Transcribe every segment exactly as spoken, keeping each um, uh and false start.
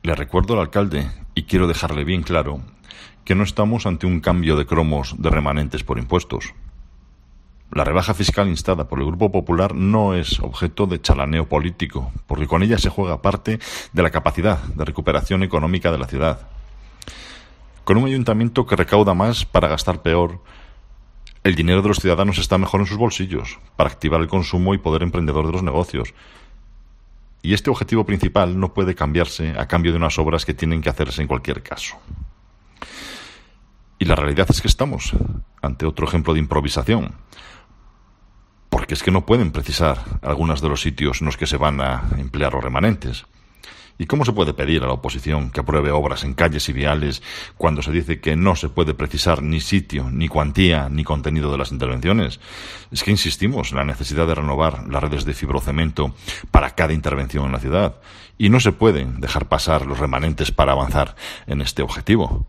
Le recuerdo al alcalde, y quiero dejarle bien claro, que no estamos ante un cambio de cromos de remanentes por impuestos. La rebaja fiscal instada por el Grupo Popular no es objeto de chalaneo político, porque con ella se juega parte de la capacidad de recuperación económica de la ciudad. Con un ayuntamiento que recauda más para gastar peor, el dinero de los ciudadanos está mejor en sus bolsillos, para activar el consumo y poder emprendedor de los negocios. Y este objetivo principal no puede cambiarse a cambio de unas obras que tienen que hacerse en cualquier caso. Y la realidad es que estamos ante otro ejemplo de improvisación, porque es que no pueden precisar algunos de los sitios en los que se van a emplear los remanentes. ¿Y cómo se puede pedir a la oposición que apruebe obras en calles y viales cuando se dice que no se puede precisar ni sitio, ni cuantía, ni contenido de las intervenciones? Es que insistimos en la necesidad de renovar las redes de fibrocemento para cada intervención en la ciudad, y no se pueden dejar pasar los remanentes para avanzar en este objetivo.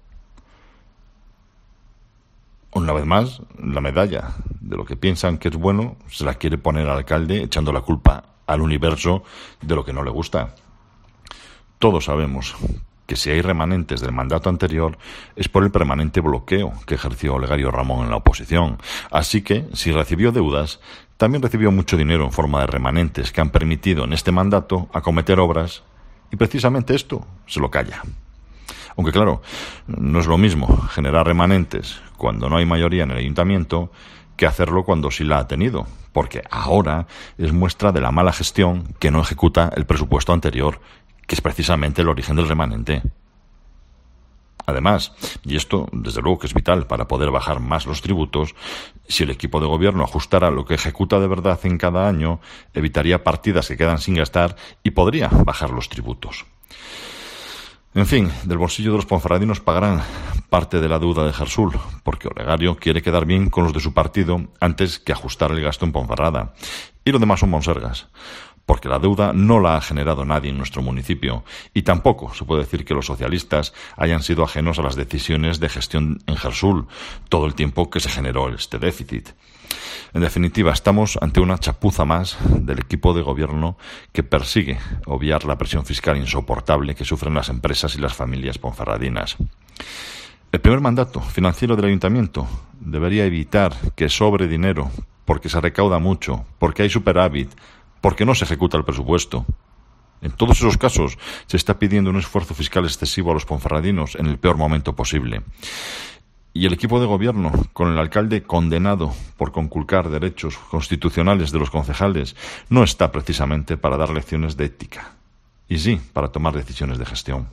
Una vez más, la medalla de lo que piensan que es bueno se la quiere poner al alcalde echando la culpa al universo de lo que no le gusta. Todos sabemos que si hay remanentes del mandato anterior es por el permanente bloqueo que ejerció Olegario Ramón en la oposición. Así que, si recibió deudas, también recibió mucho dinero en forma de remanentes que han permitido en este mandato acometer obras, y precisamente esto se lo calla. Aunque claro, no es lo mismo generar remanentes cuando no hay mayoría en el ayuntamiento que hacerlo cuando sí la ha tenido, porque ahora es muestra de la mala gestión que no ejecuta el presupuesto anterior, que es precisamente el origen del remanente. Además, y esto desde luego que es vital para poder bajar más los tributos, si el equipo de gobierno ajustara lo que ejecuta de verdad en cada año, evitaría partidas que quedan sin gastar y podría bajar los tributos. En fin, del bolsillo de los ponferradinos pagarán parte de la deuda de Gersul, porque Olegario quiere quedar bien con los de su partido antes que ajustar el gasto en Ponferrada. Y lo demás son monsergas, porque la deuda no la ha generado nadie en nuestro municipio, y tampoco se puede decir que los socialistas hayan sido ajenos a las decisiones de gestión en Gersul todo el tiempo que se generó este déficit. En definitiva, estamos ante una chapuza más del equipo de gobierno que persigue obviar la presión fiscal insoportable que sufren las empresas y las familias ponferradinas. El primer mandato financiero del ayuntamiento debería evitar que sobre dinero, porque se recauda mucho, porque hay superávit, porque no se ejecuta el presupuesto. En todos esos casos se está pidiendo un esfuerzo fiscal excesivo a los ponferradinos en el peor momento posible. Y el equipo de gobierno, con el alcalde condenado por conculcar derechos constitucionales de los concejales, no está precisamente para dar lecciones de ética, y sí para tomar decisiones de gestión.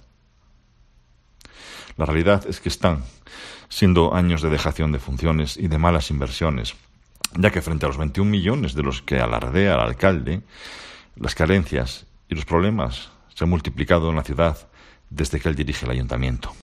La realidad es que están siendo años de dejación de funciones y de malas inversiones, ya que frente a los veintiún millones de los que alardea el alcalde, las carencias y los problemas se han multiplicado en la ciudad desde que él dirige el ayuntamiento.